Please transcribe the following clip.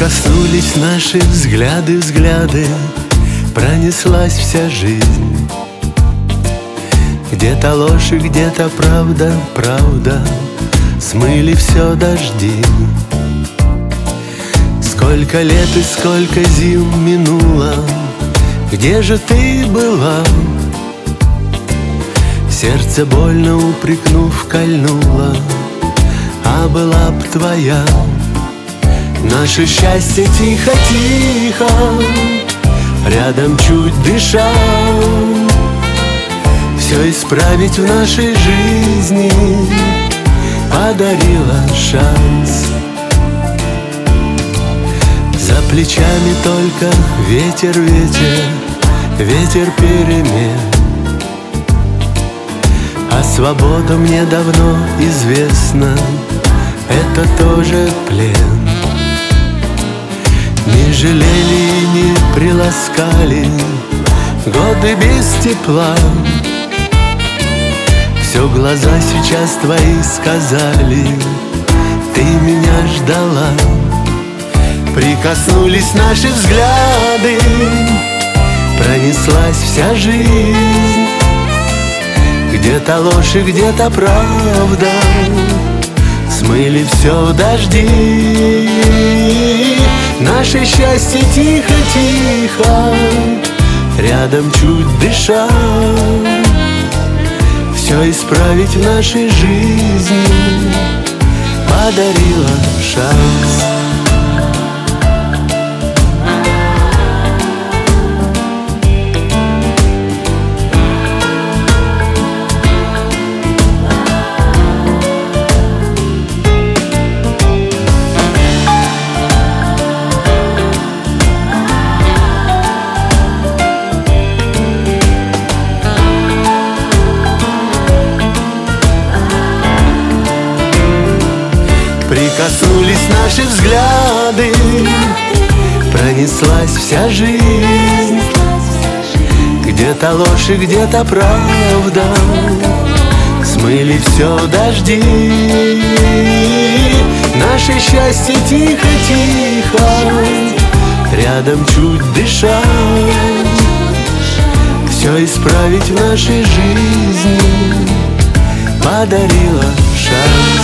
Прикоснулись наши взгляды, пронеслась вся жизнь. Где-то ложь и где-то правда, смыли все дожди. Сколько лет и сколько зим минуло, где же ты была? Сердце больно упрекнув кольнуло, а была б твоя. Наше счастье тихо-тихо, рядом чуть дыша, все исправить в нашей жизни подарила шанс. За плечами только ветер перемен. А свобода мне давно известна, это тоже плен. Не жалели и не приласкали годы без тепла. Все глаза сейчас твои сказали, ты меня ждала. Прикоснулись наши взгляды, пронеслась вся жизнь. Где-то ложь и где-то правда, смыли все дожди. Наше счастье тихо-тихо, рядом чуть дыша, все исправить в нашей жизни подарила шанс. Прикоснулись наши взгляды, пронеслась вся жизнь. Где-то ложь и где-то правда, смыли все дожди. Наше счастье тихо-тихо, рядом чуть дыша, все исправить в нашей жизни подарила шанс.